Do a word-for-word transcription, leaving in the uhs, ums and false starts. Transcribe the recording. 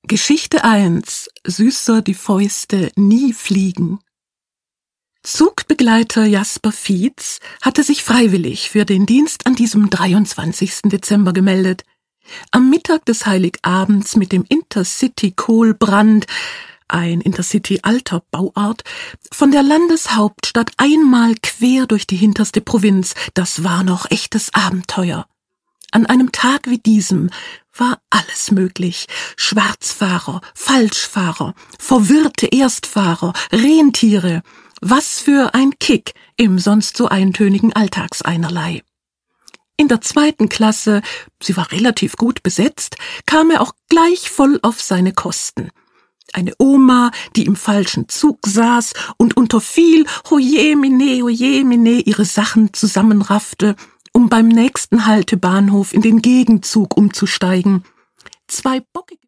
Geschichte eins. Süßer die Fäuste nie fliegen. Zugbegleiter Jasper Fietz hatte sich freiwillig für den Dienst an diesem dreiundzwanzigsten Dezember gemeldet. Am Mittag des Heiligabends mit dem Intercity Kohlbrand, ein Intercity alter Bauart, von der Landeshauptstadt einmal quer durch die hinterste Provinz, das war noch echtes Abenteuer. An einem Tag wie diesem war alles möglich. Schwarzfahrer, Falschfahrer, verwirrte Erstfahrer, Rentiere. Was für ein Kick im sonst so eintönigen Alltagseinerlei. In der zweiten Klasse, sie war relativ gut besetzt, kam er auch gleich voll auf seine Kosten. Eine Oma, die im falschen Zug saß und unter viel Hojemine, Hojemine ihre Sachen zusammenraffte, um beim nächsten Haltebahnhof in den Gegenzug umzusteigen. Zwei bockige